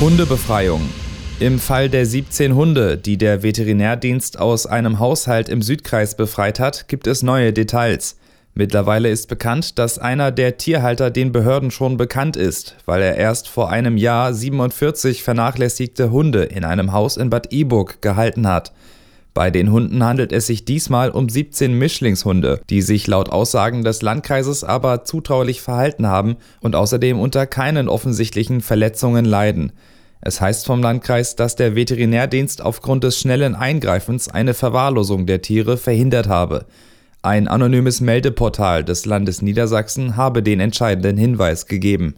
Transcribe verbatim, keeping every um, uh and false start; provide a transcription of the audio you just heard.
Hundebefreiung. Im Fall der siebzehn Hunde, die der Veterinärdienst aus einem Haushalt im Südkreis befreit hat, gibt es neue Details. Mittlerweile ist bekannt, dass einer der Tierhalter den Behörden schon bekannt ist, weil er erst vor einem Jahr siebenundvierzig vernachlässigte Hunde in einem Haus in Bad Iburg gehalten hat. Bei den Hunden handelt es sich diesmal um siebzehn Mischlingshunde, die sich laut Aussagen des Landkreises aber zutraulich verhalten haben und außerdem unter keinen offensichtlichen Verletzungen leiden. Es heißt vom Landkreis, dass der Veterinärdienst aufgrund des schnellen Eingreifens eine Verwahrlosung der Tiere verhindert habe. Ein anonymes Meldeportal des Landes Niedersachsen habe den entscheidenden Hinweis gegeben.